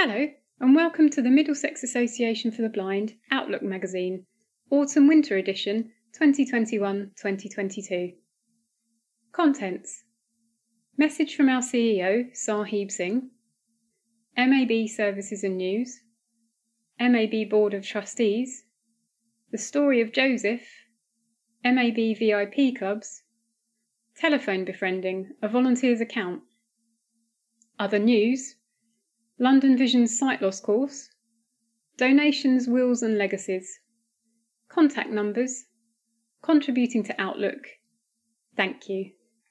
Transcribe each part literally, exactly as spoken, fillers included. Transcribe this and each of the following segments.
Hello, and welcome to the Middlesex Association for the Blind Outlook magazine, Autumn-Winter edition twenty twenty-one twenty twenty-two. Contents: Message from our C E O, Sahib Singh, M A B Services and News, M A B Board of Trustees, the story of Joseph, M A B V I P clubs, telephone befriending, a volunteer's account, other news, London Vision's sight loss course, donations, wills and legacies, contact numbers, contributing to Outlook. Thank you.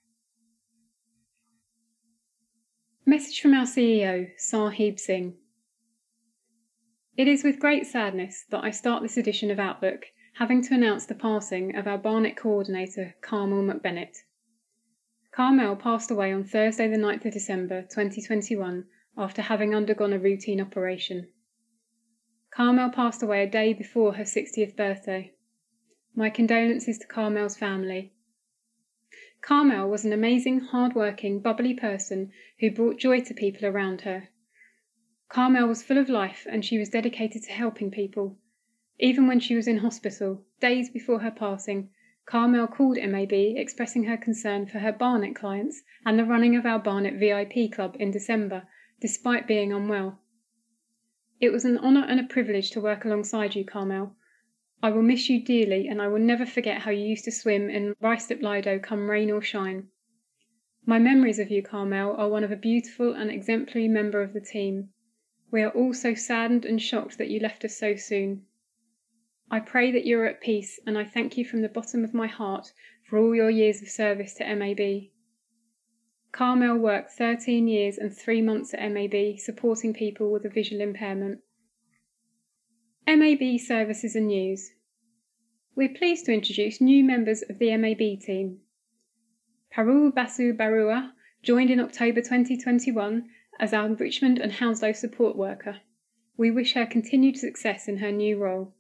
Message from our C E O, Sahib Singh. It is with great sadness that I start this edition of Outlook, having to announce the passing of our Barnet coordinator, Carmel McBennett. Carmel passed away on Thursday the ninth of December twenty twenty-one after having undergone a routine operation. Carmel passed away a day before her sixtieth birthday. My condolences to Carmel's family. Carmel was an amazing, hard-working, bubbly person who brought joy to people around her. Carmel was full of life and she was dedicated to helping people. Even when she was in hospital, days before her passing, Carmel called M A B expressing her concern for her Barnet clients and the running of our Barnet V I P club in December, despite being unwell. It was an honour and a privilege to work alongside you, Carmel. I will miss you dearly and I will never forget how you used to swim in Ruislip Lido come rain or shine. My memories of you, Carmel, are one of a beautiful and exemplary member of the team. We are all so saddened and shocked that you left us so soon. I pray that you are at peace and I thank you from the bottom of my heart for all your years of service to M A B. Carmel worked thirteen years and three months at M A B supporting people with a visual impairment. M A B Services and News. We're pleased to introduce new members of the M A B team. Parul Basu Barua joined in October twenty twenty-one as our Richmond and Hounslow support worker. We wish her continued success in her new role.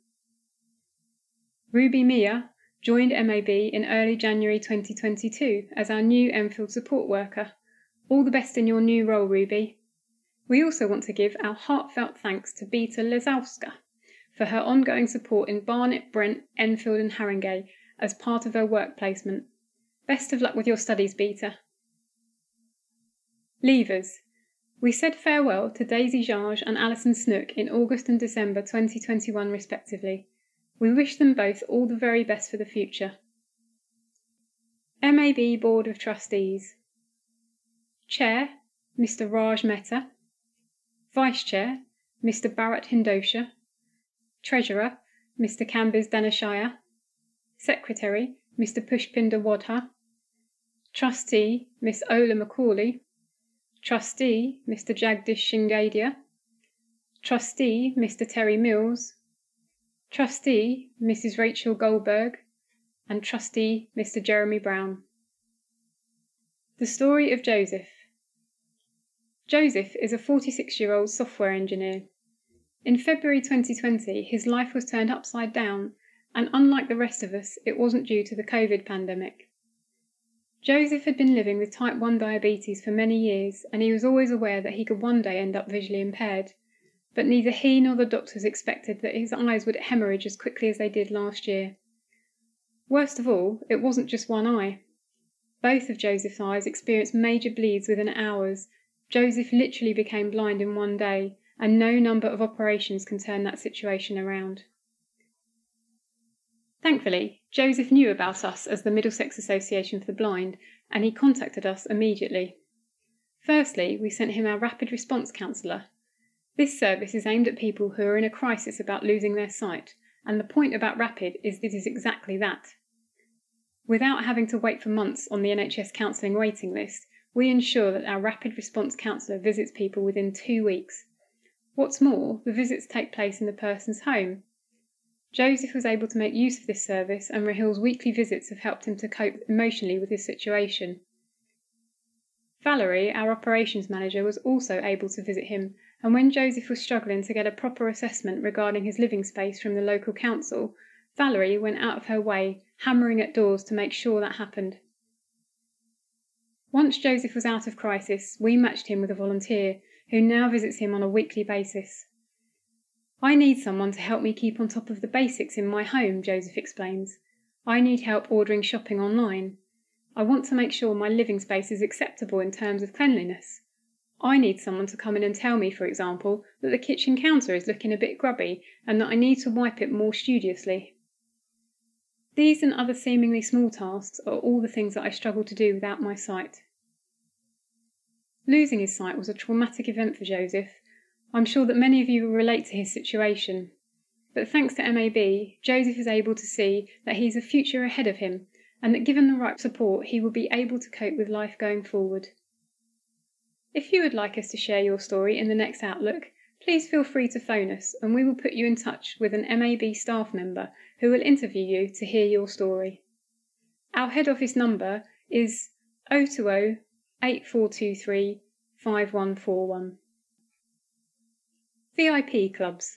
Ruby Mia joined M A B in early January twenty twenty-two as our new Enfield support worker. All the best in your new role, Ruby. We also want to give our heartfelt thanks to Beta Lesowska for her ongoing support in Barnet, Brent, Enfield and Haringey as part of her work placement. Best of luck with your studies, Beta. Leavers. We said farewell to Daisy Jarge and Alison Snook in August and December twenty twenty-one respectively. We wish them both all the very best for the future. M A B Board of Trustees. Chair, Mister Raj Mehta. Vice Chair, Mister Bharat Hindosha. Treasurer, Mister Kambiz Dhanashaya. Secretary, Mister Pushpinder Wadha. Trustee, Miss Ola Macaulay. Trustee, Mister Jagdish Shingadia. Trustee, Mister Terry Mills. Trustee, Missus Rachel Goldberg, and Trustee, Mister Jeremy Brown. The story of Joseph. Joseph is a forty-six-year-old software engineer. In February twenty twenty, his life was turned upside down, and unlike the rest of us, it wasn't due to the COVID pandemic. Joseph had been living with type one diabetes for many years, and he was always aware that he could one day end up visually impaired. But neither he nor the doctors expected that his eyes would hemorrhage as quickly as they did last year. Worst of all, it wasn't just one eye. Both of Joseph's eyes experienced major bleeds within hours. Joseph literally became blind in one day, and no number of operations can turn that situation around. Thankfully, Joseph knew about us as the Middlesex Association for the Blind, and he contacted us immediately. Firstly, we sent him our Rapid Response Counsellor. This service is aimed at people who are in a crisis about losing their sight, and the point about Rapid is it is exactly that. Without having to wait for months on the N H S counselling waiting list, we ensure that our Rapid Response Counsellor visits people within two weeks. What's more, the visits take place in the person's home. Joseph was able to make use of this service, and Rahil's weekly visits have helped him to cope emotionally with his situation. Valerie, our operations manager, was also able to visit him, and when Joseph was struggling to get a proper assessment regarding his living space from the local council, Valerie went out of her way, hammering at doors to make sure that happened. Once Joseph was out of crisis, we matched him with a volunteer who now visits him on a weekly basis. I need someone to help me keep on top of the basics in my home, Joseph explains. I need help ordering shopping online. I want to make sure my living space is acceptable in terms of cleanliness. I need someone to come in and tell me, for example, that the kitchen counter is looking a bit grubby and that I need to wipe it more studiously. These and other seemingly small tasks are all the things that I struggle to do without my sight. Losing his sight was a traumatic event for Joseph. I'm sure that many of you will relate to his situation. But thanks to M A B, Joseph is able to see that he has a future ahead of him and that given the right support, he will be able to cope with life going forward. If you would like us to share your story in the next Outlook, please feel free to phone us and we will put you in touch with an M A B staff member who will interview you to hear your story. Our head office number is oh two oh, eight four two three, five one four one. V I P Clubs.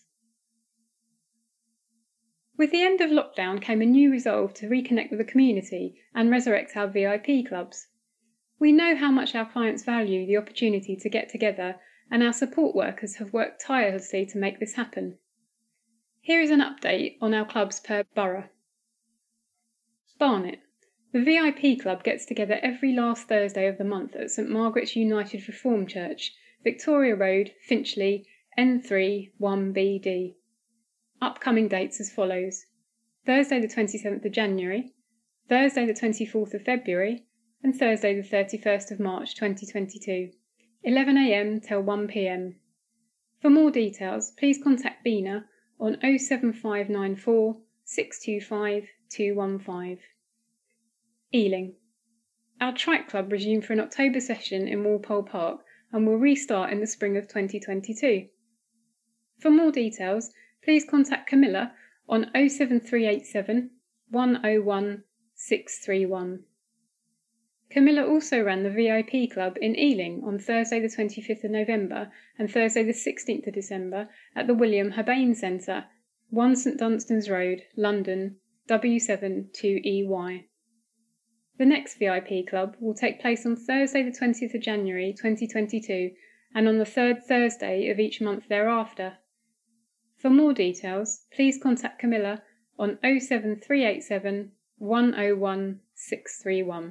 With the end of lockdown came a new resolve to reconnect with the community and resurrect our V I P clubs. We know how much our clients value the opportunity to get together, and our support workers have worked tirelessly to make this happen. Here is an update on our clubs per borough. Barnet. The V I P Club gets together every last Thursday of the month at St Margaret's United Reformed Church, Victoria Road, Finchley, N three one B D. Upcoming dates as follows: Thursday the twenty-seventh of January, Thursday the twenty-fourth of February, and Thursday the thirty-first of March twenty twenty-two, eleven a m till one p m. For more details, please contact Bina on oh seven five nine four, six two five, two one five. Ealing. Our Trike Club resumed for an October session in Walpole Park and will restart in the spring of twenty twenty-two. For more details, please contact Camilla on oh seven three eight seven, one oh one, six three one. Camilla also ran the V I P Club in Ealing on Thursday the twenty-fifth of November and Thursday the sixteenth of December at the William Habane Centre, one St Dunstan's Road, London, W seven two E Y. The next V I P Club will take place on Thursday the twentieth of January twenty twenty-two and on the third Thursday of each month thereafter. For more details, please contact Camilla on oh seven three eight seven, one oh one, six three one.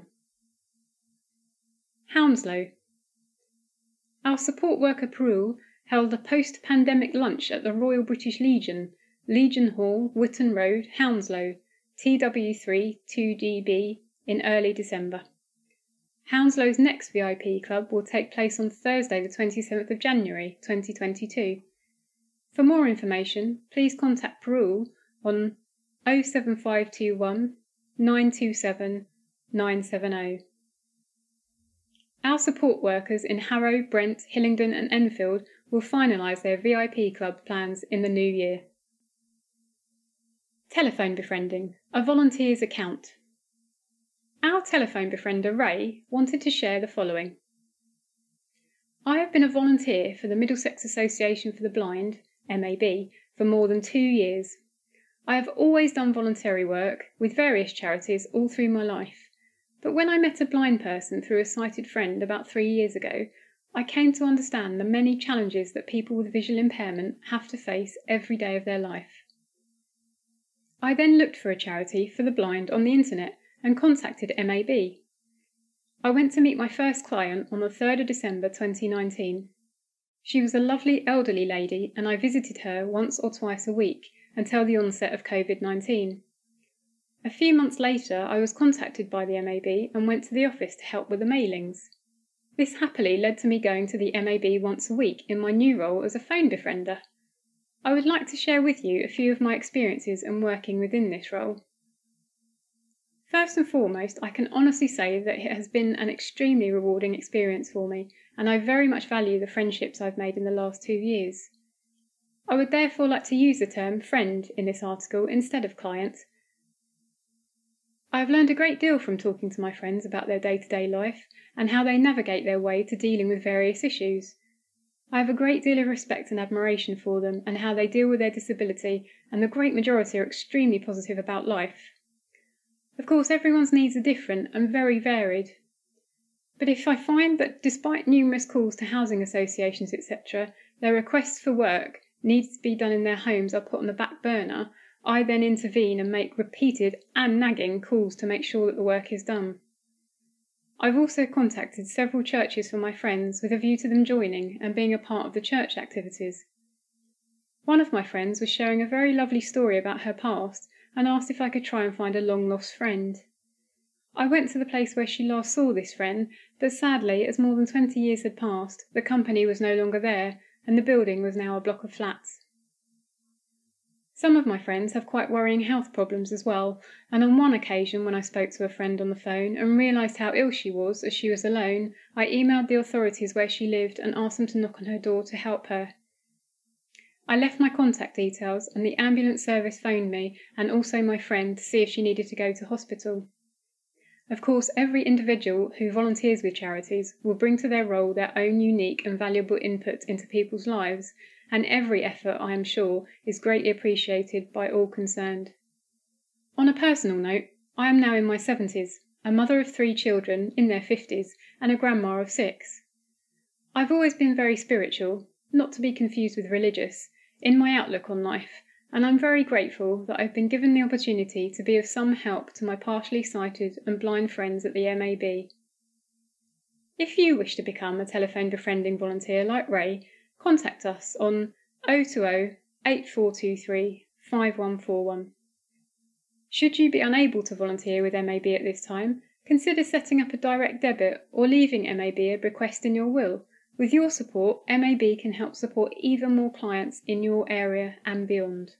Hounslow. Our support worker Peru held a post-pandemic lunch at the Royal British Legion, Legion Hall, Witton Road, Hounslow, T W three two D B, in early December. Hounslow's next V I P Club will take place on Thursday the twenty-seventh of January twenty twenty-two. For more information, please contact Peru on oh seven five two one, nine two seven, nine seven oh. Our support workers in Harrow, Brent, Hillingdon and Enfield will finalise their V I P Club plans in the new year. Telephone befriending, a volunteer's account. Our telephone befriender, Ray, wanted to share the following. I have been a volunteer for the Middlesex Association for the Blind, M A B, for more than two years. I have always done voluntary work with various charities all through my life, but when I met a blind person through a sighted friend about three years ago, I came to understand the many challenges that people with visual impairment have to face every day of their life. I then looked for a charity for the blind on the internet and contacted M A B. I went to meet my first client on the third of December twenty nineteen. She was a lovely elderly lady and I visited her once or twice a week until the onset of COVID nineteen. A few months later I was contacted by the M A B and went to the office to help with the mailings. This happily led to me going to the M A B once a week in my new role as a phone befriender. I would like to share with you a few of my experiences in working within this role. First and foremost, I can honestly say that it has been an extremely rewarding experience for me, and I very much value the friendships I've made in the last two years. I would therefore like to use the term friend in this article instead of client. I have learned a great deal from talking to my friends about their day-to-day life and how they navigate their way to dealing with various issues. I have a great deal of respect and admiration for them and how they deal with their disability, and the great majority are extremely positive about life. Of course, everyone's needs are different and very varied. But if I find that despite numerous calls to housing associations, et cetera, their requests for work needs to be done in their homes are put on the back burner, I then intervene and make repeated and nagging calls to make sure that the work is done. I've also contacted several churches for my friends with a view to them joining and being a part of the church activities. One of my friends was sharing a very lovely story about her past and asked if I could try and find a long-lost friend. I went to the place where she last saw this friend, but sadly, as more than twenty years had passed, the company was no longer there, and the building was now a block of flats. Some of my friends have quite worrying health problems as well, and on one occasion when I spoke to a friend on the phone and realised how ill she was as she was alone, I emailed the authorities where she lived and asked them to knock on her door to help her. I left my contact details and the ambulance service phoned me and also my friend to see if she needed to go to hospital. Of course, every individual who volunteers with charities will bring to their role their own unique and valuable input into people's lives, and every effort, I am sure, is greatly appreciated by all concerned. On a personal note, I am now in my seventies, a mother of three children in their fifties, and a grandma of six. I've always been very spiritual, not to be confused with religious, in my outlook on life, and I'm very grateful that I've been given the opportunity to be of some help to my partially sighted and blind friends at the M A B. If you wish to become a telephone befriending volunteer like Ray, contact us on oh two oh, eight four two three, five one four one. Should you be unable to volunteer with M A B at this time, consider setting up a direct debit or leaving M A B a bequest in your will. With your support, M A B can help support even more clients in your area and beyond.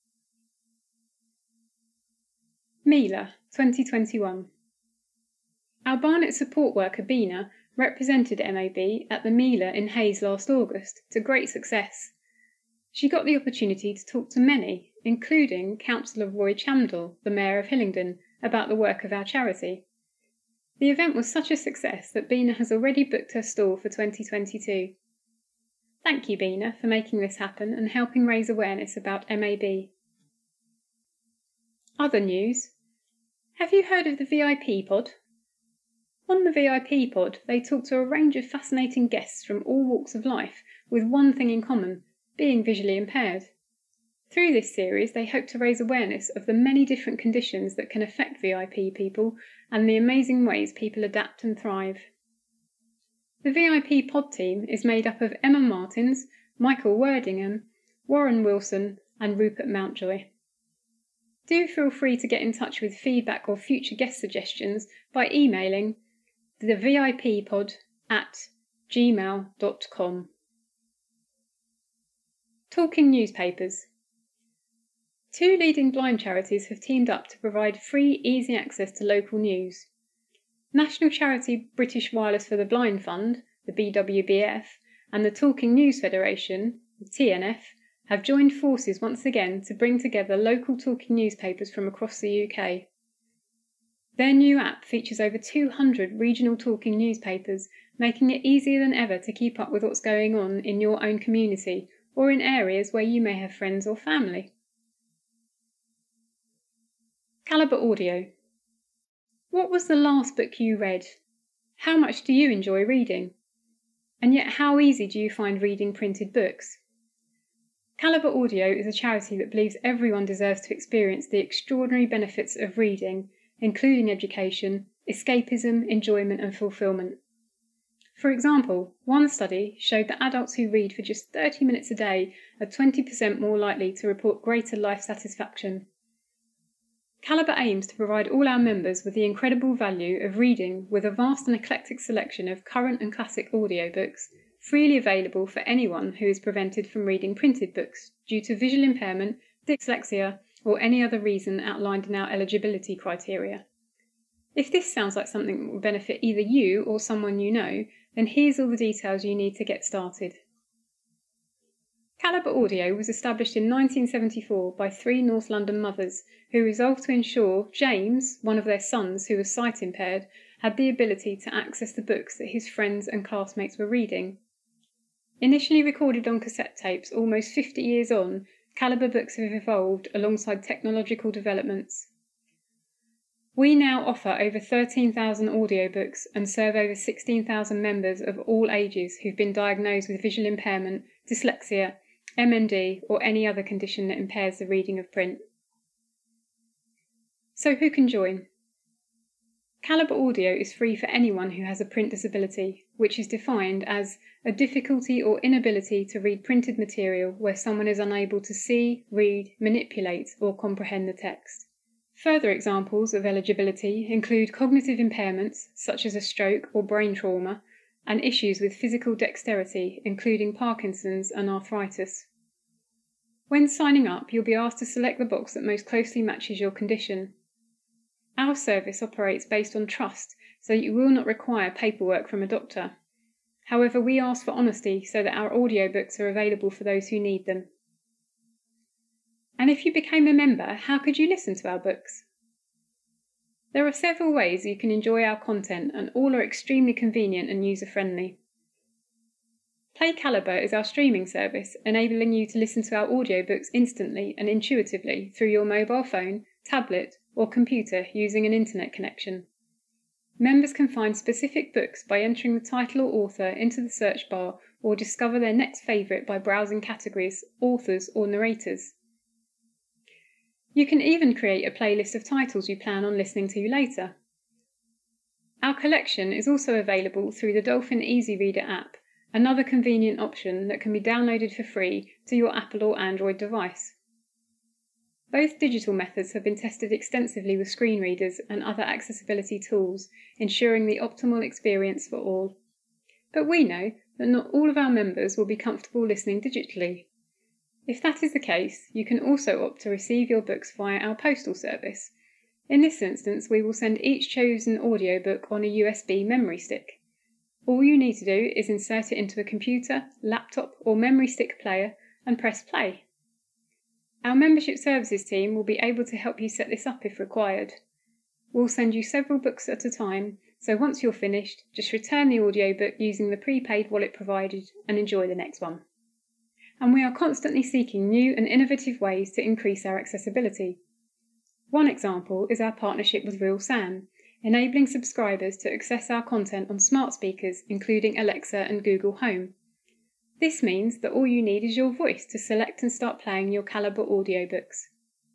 Mila, twenty twenty-one. Our Barnet support worker Bina represented M A B at the Mila in Hayes last August to great success. She got the opportunity to talk to many, including Councillor Roy Chamdall, the Mayor of Hillingdon, about the work of our charity. The event was such a success that Bina has already booked her stall for twenty twenty-two. Thank you, Bina, for making this happen and helping raise awareness about M A B. Other news. Have you heard of the V I P pod? On the V I P pod, they talk to a range of fascinating guests from all walks of life, with one thing in common, being visually impaired. Through this series, they hope to raise awareness of the many different conditions that can affect V I P people and the amazing ways people adapt and thrive. The V I P pod team is made up of Emma Martins, Michael Wordingham, Warren Wilson and Rupert Mountjoy. Do feel free to get in touch with feedback or future guest suggestions by emailing the V I P pod at gmail dot com. Talking newspapers. Two leading blind charities have teamed up to provide free, easy access to local news. National charity British Wireless for the Blind Fund, the B W B F, and the Talking News Federation, the T N F, have joined forces once again to bring together local talking newspapers from across the U K. Their new app features over two hundred regional talking newspapers, making it easier than ever to keep up with what's going on in your own community or in areas where you may have friends or family. Calibre Audio. What was the last book you read? How much do you enjoy reading? And yet how easy do you find reading printed books? Calibre Audio is a charity that believes everyone deserves to experience the extraordinary benefits of reading, including education, escapism, enjoyment and fulfilment. For example, one study showed that adults who read for just thirty minutes a day are twenty percent more likely to report greater life satisfaction. Calibre aims to provide all our members with the incredible value of reading with a vast and eclectic selection of current and classic audiobooks, freely available for anyone who is prevented from reading printed books due to visual impairment, dyslexia, or any other reason outlined in our eligibility criteria. If this sounds like something that will benefit either you or someone you know, then here's all the details you need to get started. Calibre Audio was established in nineteen seventy-four by three North London mothers who resolved to ensure James, one of their sons who was sight impaired, had the ability to access the books that his friends and classmates were reading. Initially recorded on cassette tapes almost fifty years on, Calibre books have evolved alongside technological developments. We now offer over thirteen thousand audiobooks and serve over sixteen thousand members of all ages who've been diagnosed with visual impairment, dyslexia, M N D or any other condition that impairs the reading of print. So who can join? Calibre Audio is free for anyone who has a print disability, which is defined as a difficulty or inability to read printed material where someone is unable to see, read, manipulate or comprehend the text. Further examples of eligibility include cognitive impairments such as a stroke or brain trauma and issues with physical dexterity including Parkinson's and arthritis. When signing up, you'll be asked to select the box that most closely matches your condition. Our service operates based on trust, so you will not require paperwork from a doctor. However, we ask for honesty so that our audiobooks are available for those who need them. And if you became a member, how could you listen to our books? There are several ways you can enjoy our content, and all are extremely convenient and user-friendly. Play Calibre is our streaming service, enabling you to listen to our audiobooks instantly and intuitively through your mobile phone, tablet, or computer using an internet connection. Members can find specific books by entering the title or author into the search bar or discover their next favourite by browsing categories, authors, or narrators. You can even create a playlist of titles you plan on listening to later. Our collection is also available through the Dolphin Easy Reader app, another convenient option that can be downloaded for free to your Apple or Android device. Both digital methods have been tested extensively with screen readers and other accessibility tools, ensuring the optimal experience for all. But we know that not all of our members will be comfortable listening digitally. If that is the case, you can also opt to receive your books via our postal service. In this instance, we will send each chosen audiobook on a U S B memory stick. All you need to do is insert it into a computer, laptop or memory stick player and press play. Our membership services team will be able to help you set this up if required. We'll send you several books at a time, so once you're finished, just return the audiobook using the prepaid wallet provided and enjoy the next one. And we are constantly seeking new and innovative ways to increase our accessibility. One example is our partnership with Real Sam, enabling subscribers to access our content on smart speakers, including Alexa and Google Home. This means that all you need is your voice to select and start playing your Calibre audiobooks.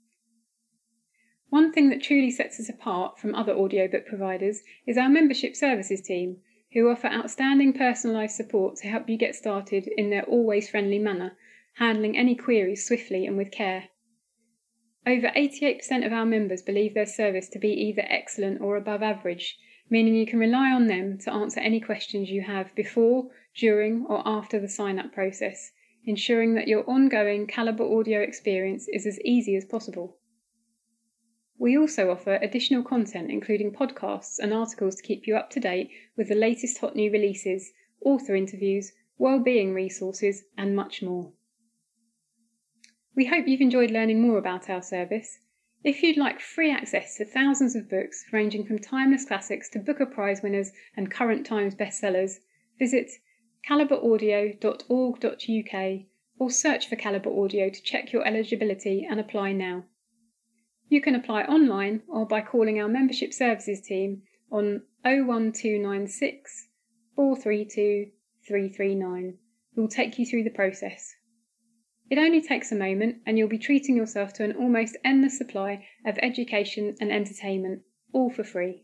One thing that truly sets us apart from other audiobook providers is our membership services team, who offer outstanding personalised support to help you get started in their always friendly manner, handling any queries swiftly and with care. Over eighty-eight percent of our members believe their service to be either excellent or above average, meaning you can rely on them to answer any questions you have before, during or after the sign-up process, ensuring that your ongoing Calibre audio experience is as easy as possible. We also offer additional content including podcasts and articles to keep you up to date with the latest hot new releases, author interviews, well-being resources and much more. We hope you've enjoyed learning more about our service. If you'd like free access to thousands of books ranging from timeless classics to Booker Prize winners and current times bestsellers, visit calibre audio dot org dot U K or search for Calibre Audio to check your eligibility and apply now. You can apply online or by calling our membership services team on oh one two nine six, four three two, three three nine, who will take you through the process. It only takes a moment and you'll be treating yourself to an almost endless supply of education and entertainment, all for free.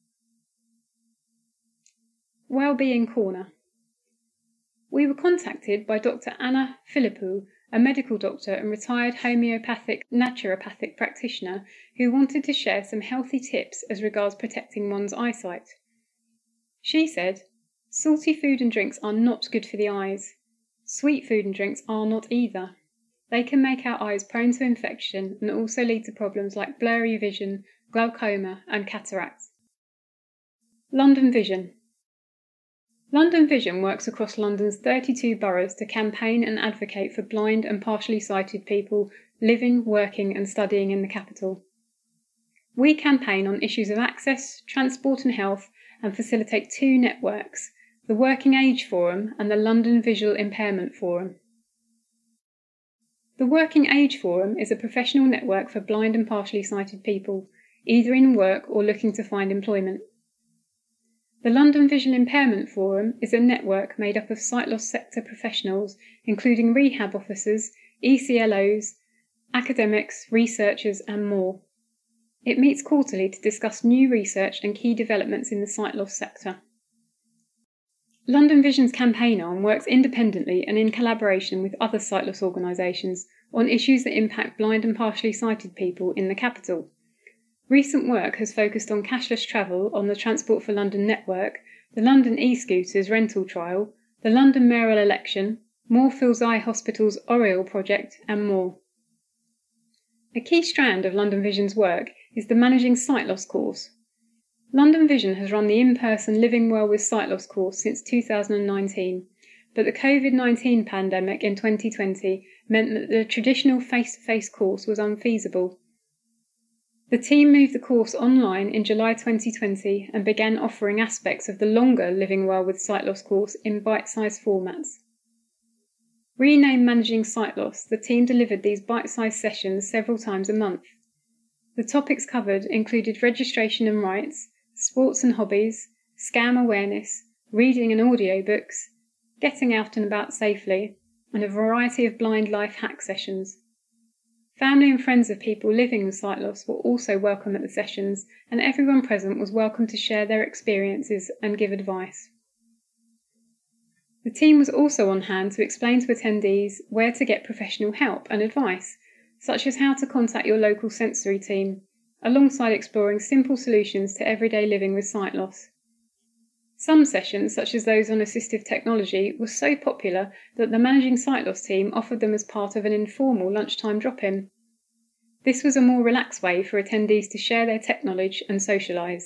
Wellbeing Corner. We were contacted by Doctor Anna Philippou, a medical doctor and retired homeopathic naturopathic practitioner who wanted to share some healthy tips as regards protecting one's eyesight. She said, "Salty food and drinks are not good for the eyes. Sweet food and drinks are not either. They can make our eyes prone to infection and also lead to problems like blurry vision, glaucoma and cataracts." London Vision. London Vision works across London's thirty-two boroughs to campaign and advocate for blind and partially sighted people living, working and studying in the capital. We campaign on issues of access, transport and health and facilitate two networks, the Working Age Forum and the London Visual Impairment Forum. The Working Age Forum is a professional network for blind and partially sighted people. either in work or looking to find employment. The London Vision Impairment Forum is a network made up of sight loss sector professionals, including rehab officers, E C L Os, academics, researchers and more. It meets quarterly to discuss new research and key developments in the sight loss sector. London Vision's campaign arm works independently and in collaboration with other sight loss organisations on issues that impact blind and partially sighted people in the capital. Recent work has focused on cashless travel on the Transport for London network, the London e-scooters rental trial, the London mayoral election, Moorfields Eye Hospital's Oriel project and more. A key strand of London Vision's work is the Managing Sight Loss course. London Vision has run the in-person Living Well with Sight Loss course since two thousand nineteen, but the COVID nineteen pandemic in twenty twenty meant that the traditional face-to-face course was unfeasible. The team moved the course online in July twenty twenty and began offering aspects of the longer Living Well with Sight Loss course in bite-sized formats. Renamed Managing Sight Loss, the team delivered these bite-sized sessions several times a month. The topics covered included registration and rights, sports and hobbies, scam awareness, reading and audiobooks, getting out and about safely, and a variety of blind life hack sessions. Family and friends of people living with sight loss were also welcome at the sessions, and everyone present was welcome to share their experiences and give advice. The team was also on hand to explain to attendees where to get professional help and advice, such as how to contact your local sensory team, alongside exploring simple solutions to everyday living with sight loss. Some sessions, such as those on assistive technology, were so popular that the Managing Sight Loss team offered them as part of an informal lunchtime drop-in. This was a more relaxed way for attendees to share their tech knowledge and socialise.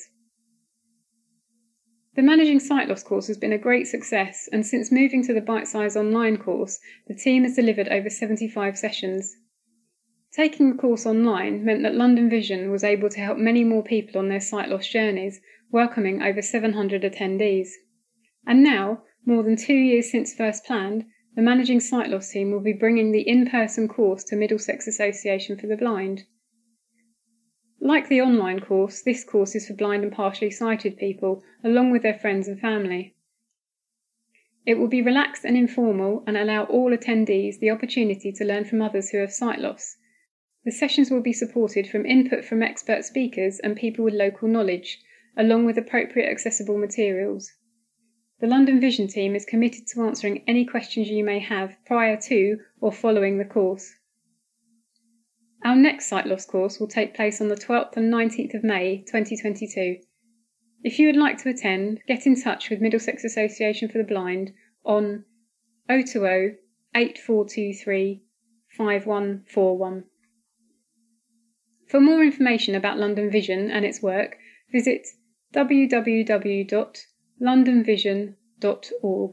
The Managing Sight Loss course has been a great success, and since moving to the bite-size online course, the team has delivered over seventy-five sessions. Taking the course online meant that London Vision was able to help many more people on their sight loss journeys, welcoming over seven hundred attendees. And now, more than two years since first planned, the Managing Sight Loss team will be bringing the in-person course to Middlesex Association for the Blind. Like the online course, this course is for blind and partially sighted people, along with their friends and family. It will be relaxed and informal and allow all attendees the opportunity to learn from others who have sight loss. The sessions will be supported from input from expert speakers and people with local knowledge, along with appropriate accessible materials. The London Vision team is committed to answering any questions you may have prior to or following the course. Our next sight loss course will take place on the twelfth and nineteenth of May twenty twenty-two. If you would like to attend, get in touch with Middlesex Association for the Blind on oh two oh, eight four two three, five one four one. For more information about London Vision and its work, visit w w w dot london vision dot org.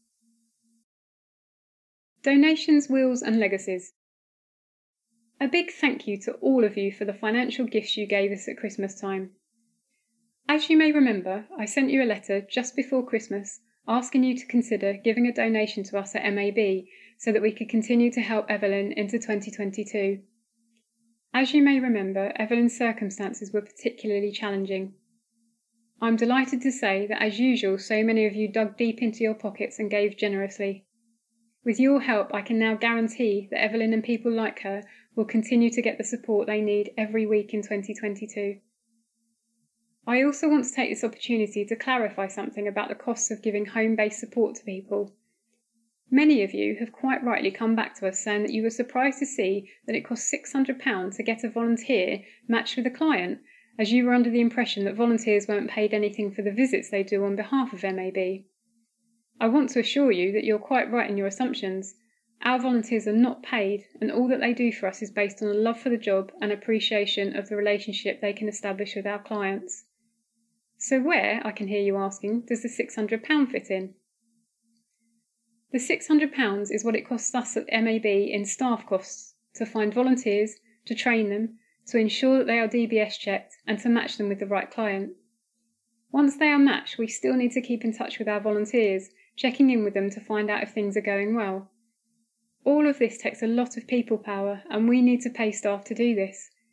Donations, wills and legacies. A big thank you to all of you for the financial gifts you gave us at Christmas time. As you may remember, I sent you a letter just before Christmas asking you to consider giving a donation to us at M A B so that we could continue to help Evelyn into twenty twenty-two. As you may remember, Evelyn's circumstances were particularly challenging. I'm delighted to say that, as usual, so many of you dug deep into your pockets and gave generously. With your help, I can now guarantee that Evelyn and people like her will continue to get the support they need every week in twenty twenty-two. I also want to take this opportunity to clarify something about the costs of giving home-based support to people. Many of you have quite rightly come back to us saying that you were surprised to see that it cost six hundred pounds to get a volunteer matched with a client, as you were under the impression that volunteers weren't paid anything for the visits they do on behalf of M A B. I want to assure you that you're quite right in your assumptions. Our volunteers are not paid, and all that they do for us is based on a love for the job and appreciation of the relationship they can establish with our clients. So where, I can hear you asking, does the six hundred pounds fit in? The six hundred pounds is what it costs us at M A B in staff costs to find volunteers, to train them, to ensure that they are D B S checked and to match them with the right client. Once they are matched, we still need to keep in touch with our volunteers, checking in with them to find out if things are going well. All of this takes a lot of people power, and we need to pay staff to do this.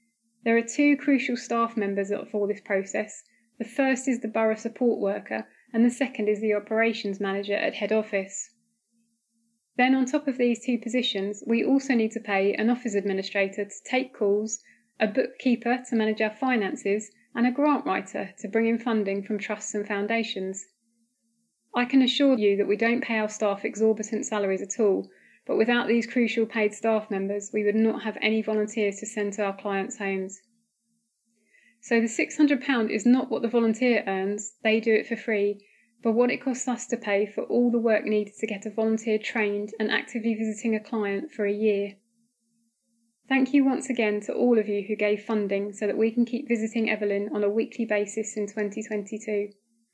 There are two crucial staff members for this process. The first is the borough support worker, and the second is the operations manager at head office. Then on top of these two positions, we also need to pay an office administrator to take calls, a bookkeeper to manage our finances, and a grant writer to bring in funding from trusts and foundations. I can assure you that we don't pay our staff exorbitant salaries at all, but without these crucial paid staff members, we would not have any volunteers to send to our clients' homes. So the six hundred pounds is not what the volunteer earns, they do it for free, but what it costs us to pay for all the work needed to get a volunteer trained and actively visiting a client for a year. Thank you once again to all of you who gave funding so that we can keep visiting Evelyn on a weekly basis in twenty twenty-two.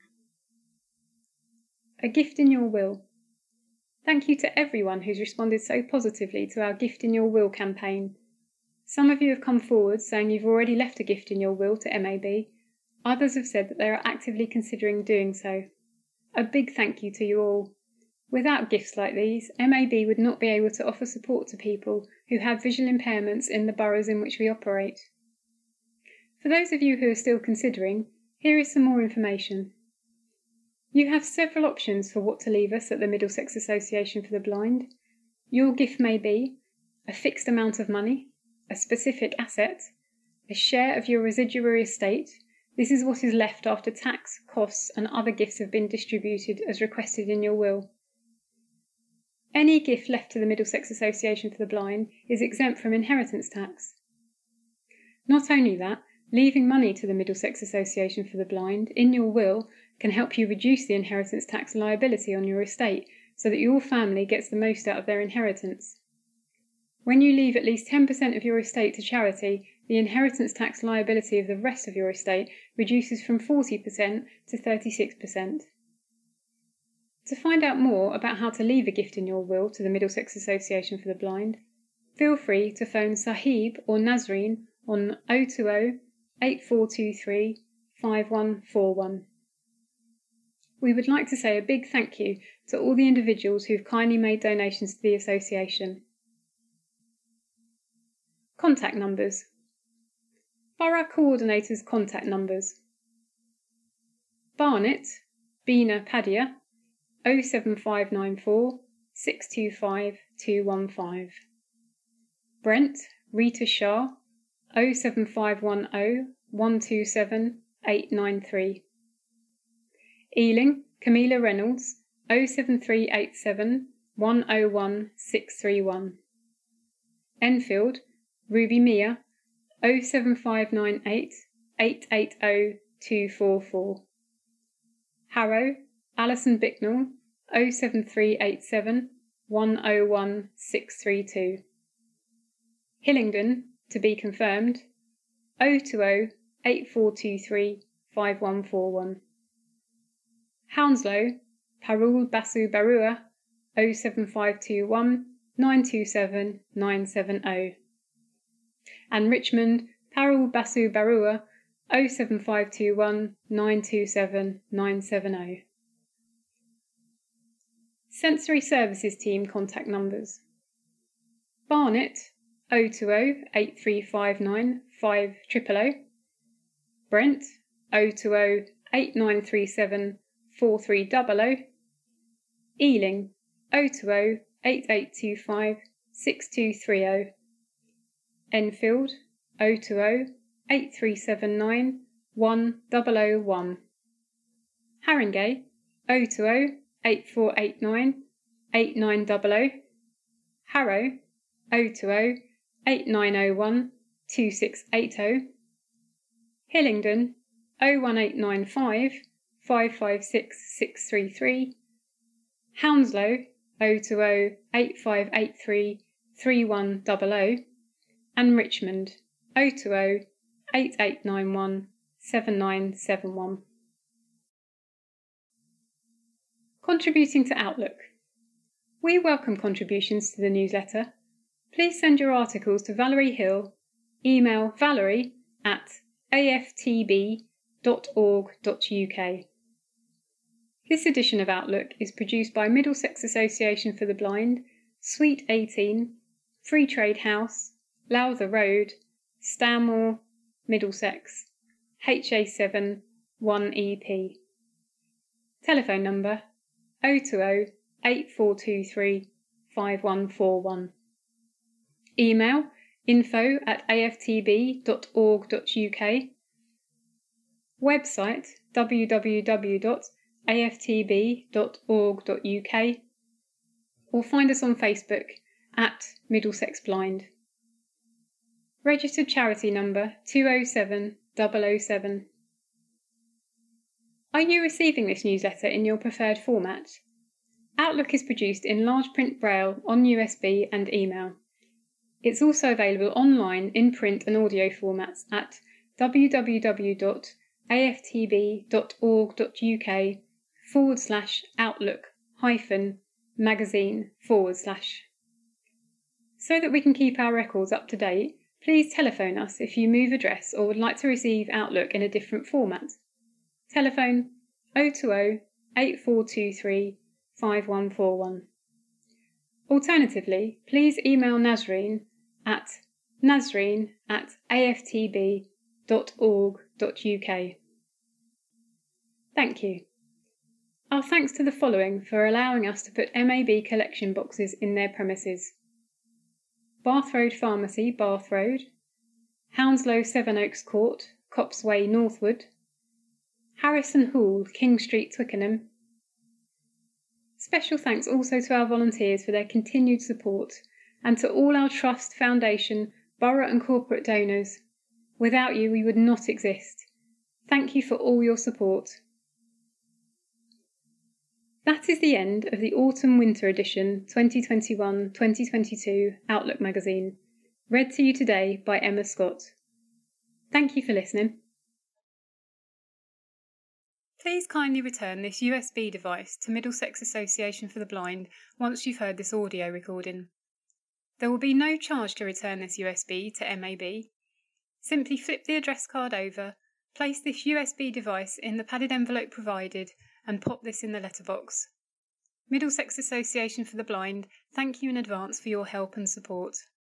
A gift in your will. Thank you to everyone who's responded so positively to our Gift in Your Will campaign. Some of you have come forward saying you've already left a gift in your will to M A B. Others have said that they are actively considering doing so. A big thank you to you all. Without gifts like these, M A B would not be able to offer support to people who have visual impairments in the boroughs in which we operate. For those of you who are still considering, here is some more information. You have several options for what to leave us at the Middlesex Association for the Blind. Your gift may be a fixed amount of money, a specific asset, a share of your residuary estate. This is what is left after tax, costs and other gifts have been distributed as requested in your will. Any gift left to the Middlesex Association for the Blind is exempt from inheritance tax. Not only that, leaving money to the Middlesex Association for the Blind in your will can help you reduce the inheritance tax liability on your estate so that your family gets the most out of their inheritance. When you leave at least ten percent of your estate to charity, the inheritance tax liability of the rest of your estate reduces from forty percent to thirty-six percent. To find out more about how to leave a gift in your will to the Middlesex Association for the Blind, feel free to phone Sahib or Nazreen on oh two oh, eight four two three, five one four one. We would like to say a big thank you to all the individuals who have kindly made donations to the association. Contact numbers. Borough Coordinator's contact numbers. Barnet, Bina Padia, oh seven five nine four, six two five, two one five. Brent, Rita Shah, oh seven five one oh, one two seven, eight nine three. Ealing, Camilla Reynolds, oh seven three eight seven, one oh one, six three one. Enfield, Ruby Mia, oh seven five nine eight, eight eight oh, two four four. Harrow, Alison Bicknell, oh seven three eight seven, one oh one, six three two. Hillingdon, to be confirmed, oh two oh, eight four two three, five one four one. Hounslow, Parul Basu Barua, oh seven five two one, nine two seven, nine seven oh. And Richmond, Parul Basu Barua, oh seven five two one, nine two seven, nine seven oh. Sensory Services Team contact numbers. Barnet, oh two oh, eight three five nine, five oh oh oh. Brent, oh two oh, eight nine three seven, four three oh oh. Ealing, oh two oh, eight eight two five, six two three oh. Enfield, oh two oh, eight three seven nine, one oh oh one. Haringey, oh two oh, eight four eight nine, eight nine oh oh. Harrow, oh two oh, eight nine oh one, two six eight oh. Hillingdon, oh one eight nine five, five five six, six three three. Hounslow, oh two oh, eight five eight three, three one oh oh. And Richmond, oh two oh, eight eight nine one, seven nine seven one. Contributing to Outlook. We welcome contributions to the newsletter. Please send your articles to Valerie Hill, email valerie at a f t b dot org dot u k. This edition of Outlook is produced by Middlesex Association for the Blind, Suite eighteen, Free Trade House, Lowther Road, Stanmore, Middlesex, H A seven one E P. Telephone number oh two oh, eight four two three, five one four one. Email info at a f t b dot org dot u k. Website w w w dot a f t b dot org dot u k, or find us on Facebook at Middlesex Blind. Registered charity number two oh seven double oh seven. Are you receiving this newsletter in your preferred format? Outlook is produced in large print braille on U S B and email. It's also available online in print and audio formats at w w w dot a f t b dot org dot u k forward slash outlook hyphen magazine forward slash. So that we can keep our records up to date, please telephone us if you move address or would like to receive Outlook in a different format. Telephone oh two oh, eight four two three, five one four one. Alternatively, please email Nasreen at nasreen at a f t b dot org dot u k. Thank you. Our thanks to the following for allowing us to put M A B collection boxes in their premises: Bath Road Pharmacy, Bath Road; Hounslow Sevenoaks Court, Copse Way, Northwood; Harrison Hall, King Street, Twickenham. Special thanks also to our volunteers for their continued support, and to all our Trust, Foundation, Borough and corporate donors. Without you, we would not exist. Thank you for all your support. That is the end of the Autumn-Winter Edition twenty twenty-one twenty twenty-two Outlook magazine, read to you today by Emma Scott. Thank you for listening. Please kindly return this U S B device to Middlesex Association for the Blind once you've heard this audio recording. There will be no charge to return this U S B to M A B. Simply flip the address card over, place this U S B device in the padded envelope provided, and pop this in the letterbox. Middlesex Association for the Blind, thank you in advance for your help and support.